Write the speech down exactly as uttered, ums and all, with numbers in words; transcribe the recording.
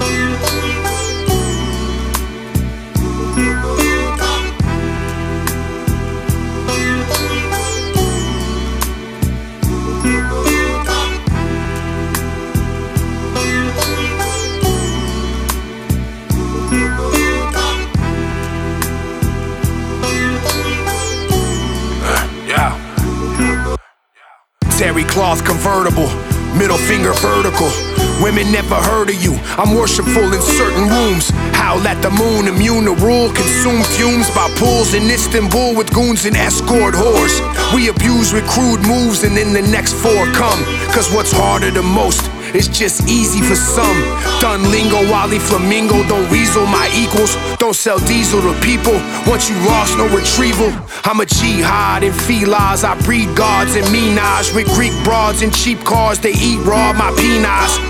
Terry cloth convertible, middle finger vertical. Women never heard of you, I'm worshipful in certain rooms. Howl at the moon, immune to rule. Consume fumes by pools in Istanbul with goons and escort whores. We abuse with crude moves and then the next four come. Cause what's harder than most is just easy for some. Done lingo, Wally Flamingo, don't weasel my equals. Don't sell diesel to people, once you lost, no retrieval. I'm a jihad in felines, I breed gods in Minaj. With Greek broads and cheap cars, they eat raw my peanuts.